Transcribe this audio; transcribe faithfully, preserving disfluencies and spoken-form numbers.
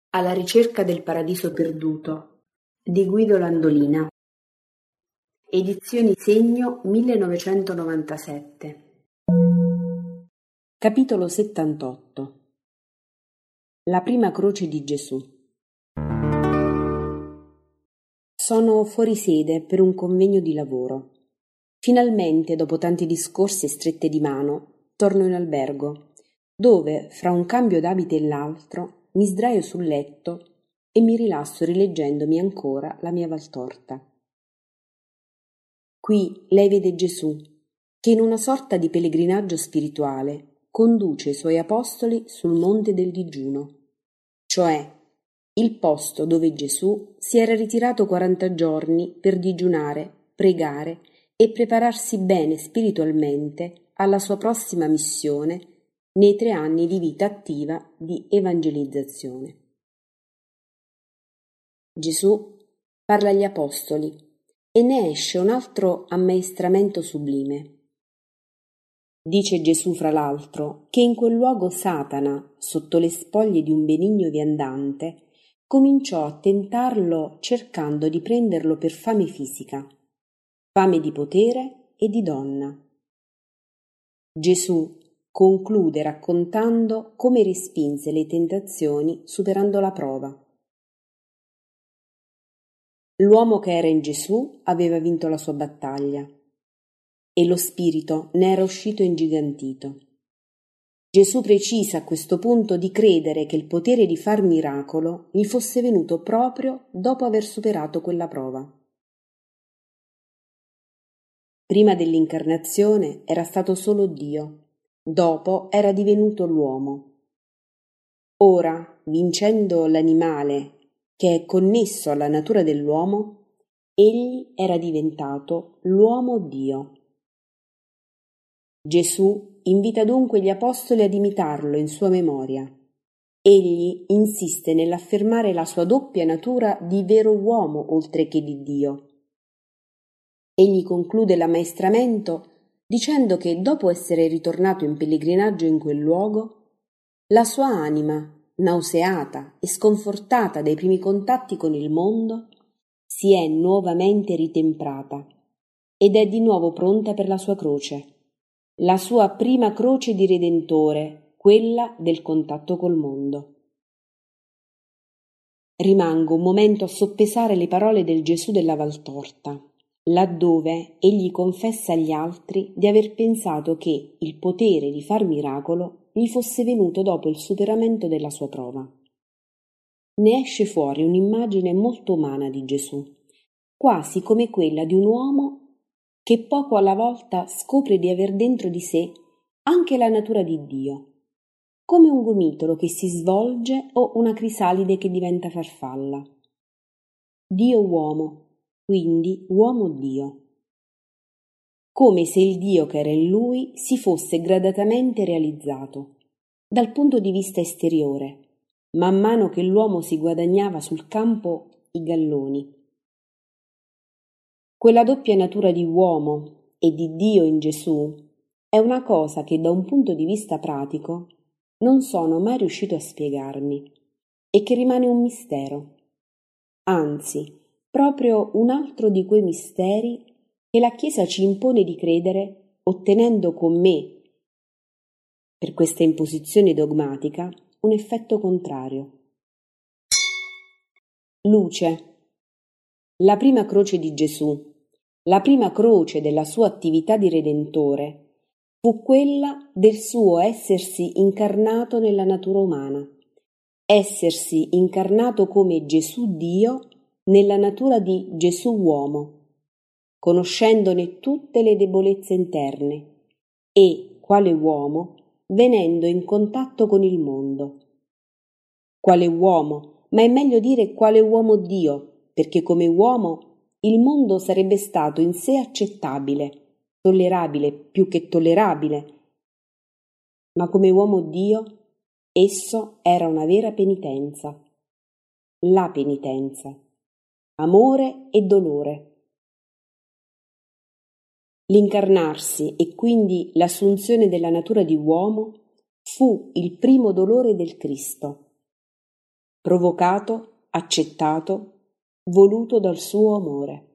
Alla ricerca del paradiso perduto di Guido Landolina. Edizioni Segno millenovecentonovantasette. Capitolo settantotto. La prima croce di Gesù. Sono fuori sede per un convegno di lavoro. Finalmente, dopo tanti discorsi e strette di mano, torno in albergo, dove, fra un cambio d'abiti e l'altro, mi sdraio sul letto e mi rilasso rileggendomi ancora la mia Valtorta. Qui lei vede Gesù, che in una sorta di pellegrinaggio spirituale conduce i suoi apostoli sul monte del digiuno, cioè il posto dove Gesù si era ritirato quaranta giorni per digiunare, pregare e prepararsi bene spiritualmente alla sua prossima missione nei tre anni di vita attiva di evangelizzazione. Gesù parla agli apostoli e ne esce un altro ammaestramento sublime. Dice Gesù, fra l'altro, che in quel luogo Satana, sotto le spoglie di un benigno viandante, cominciò a tentarlo cercando di prenderlo per fame fisica, fame di potere e di donna. Gesù conclude raccontando come respinse le tentazioni superando la prova. L'uomo che era in Gesù aveva vinto la sua battaglia e lo spirito ne era uscito ingigantito. Gesù precisa a questo punto di credere che il potere di far miracolo gli fosse venuto proprio dopo aver superato quella prova. Prima dell'incarnazione era stato solo Dio, dopo era divenuto l'uomo. Ora, vincendo l'animale che è connesso alla natura dell'uomo, egli era diventato l'uomo Dio. Gesù invita dunque gli apostoli ad imitarlo in sua memoria. Egli insiste nell'affermare la sua doppia natura di vero uomo oltre che di Dio. Egli conclude l'ammaestramento dicendo che dopo essere ritornato in pellegrinaggio in quel luogo, la sua anima, nauseata e sconfortata dai primi contatti con il mondo, si è nuovamente ritemprata ed è di nuovo pronta per la sua croce, la sua prima croce di Redentore, quella del contatto col mondo. Rimango un momento a soppesare le parole del Gesù della Valtorta, laddove egli confessa agli altri di aver pensato che il potere di far miracolo gli fosse venuto dopo il superamento della sua prova. Ne esce fuori un'immagine molto umana di Gesù, quasi come quella di un uomo che poco alla volta scopre di aver dentro di sé anche la natura di Dio, come un gomitolo che si svolge o una crisalide che diventa farfalla. Dio uomo, quindi uomo Dio. Come se il Dio che era in lui si fosse gradatamente realizzato, dal punto di vista esteriore, man mano che l'uomo si guadagnava sul campo i galloni. Quella doppia natura di uomo e di Dio in Gesù è una cosa che da un punto di vista pratico non sono mai riuscito a spiegarmi e che rimane un mistero, anzi, proprio un altro di quei misteri che la Chiesa ci impone di credere, ottenendo con me, per questa imposizione dogmatica, un effetto contrario. Luce. La prima croce di Gesù, la prima croce della sua attività di Redentore, fu quella del suo essersi incarnato nella natura umana, essersi incarnato come Gesù Dio nella natura di Gesù uomo, conoscendone tutte le debolezze interne e, quale uomo, venendo in contatto con il mondo. Quale uomo, ma è meglio dire quale uomo Dio, perché come uomo il mondo sarebbe stato in sé accettabile, tollerabile più che tollerabile, ma come uomo Dio esso era una vera penitenza, la penitenza, amore e dolore. L'incarnarsi e quindi l'assunzione della natura di uomo fu il primo dolore del Cristo. provocato, accettato, voluto dal suo amore.